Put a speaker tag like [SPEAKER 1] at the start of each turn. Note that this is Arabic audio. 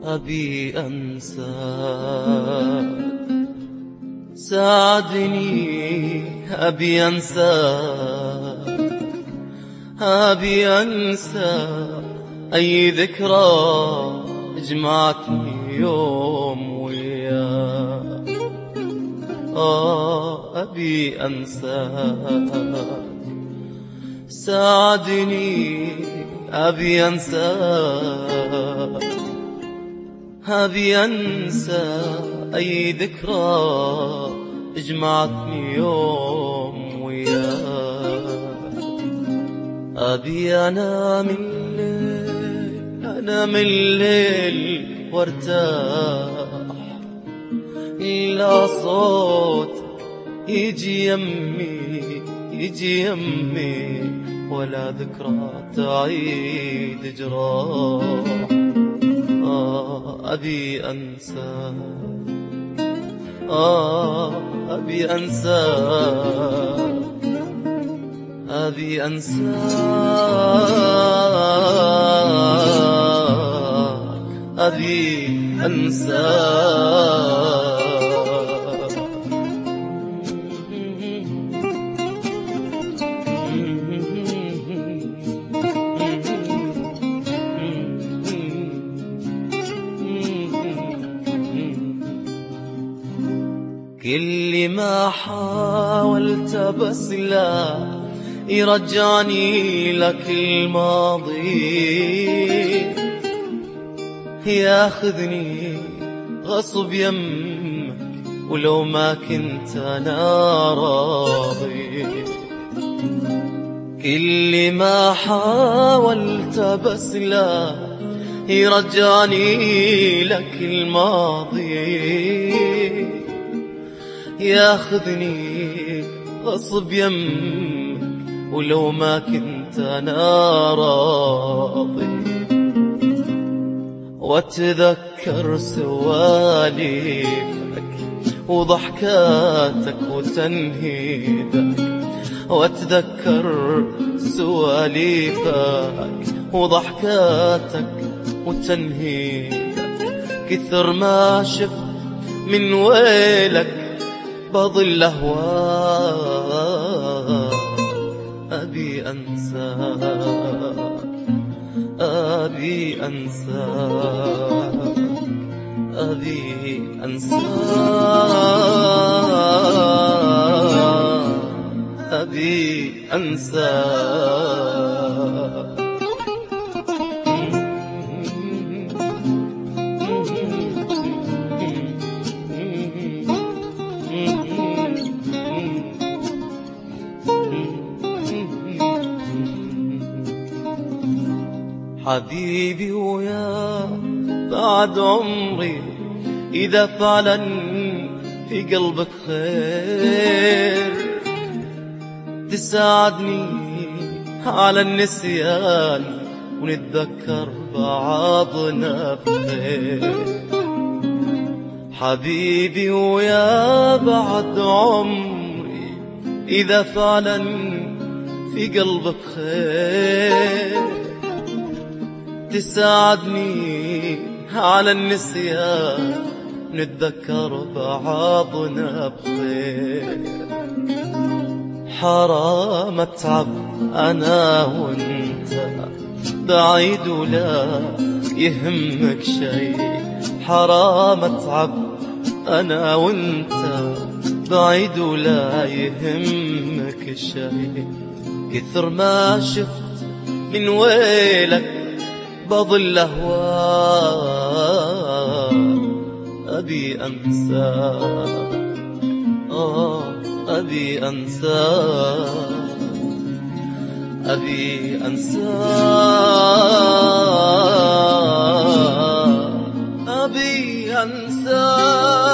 [SPEAKER 1] أبي أنساك، ساعدني أبي أنساك، أبي أنسى أي ذكرى جمعتني يوم وياك. أبي أنساك، ساعدني أبي أنساك، أبي أنسى أي ذكرى جمعتني يوم وياك. أبي أنام الليل، أنام الليل وارتاح، لا صوت يجي يمي يجي يمي، ولا ذكرى تعيد جراح. أبي أنساك، أبي أنساك، أبي أنساك، أبي أنساك. كل ما حاولت بس لا يرجعني لك الماضي، ياخذني غصب يمك ولو ما كنت أنا راضي. كل ما حاولت بس لا يرجعني لك الماضي، ياخذني غصب يمك ولو ما كنت أنا راضي. واتذكر سواليفك وضحكاتك وتنهيدك، واتذكر سواليفك وضحكاتك وتنهيدك، كثر ما شفت من ويلك بظل أهواك. أبي أنساك، أبي أنساك، أبي أنساك، أبي أنساك. حبيبي ويا بعد عمري، إذا فعلا في قلبك خير تساعدني على النسيان ونتذكر بعضنا بخير. حبيبي ويا بعد عمري، إذا فعلا في قلبك خير تساعدني على النسيان نتذكر بعضنا بخير. حرام اتعب أنا وانت بعيد ولا يهمك شي، حرام اتعب أنا وانت بعيد ولا يهمك شي. كثر ما شفت من ويلك بظل أهواك. أبي أنساك، أبي أنساك، أبي أنساك، أبي أنساك.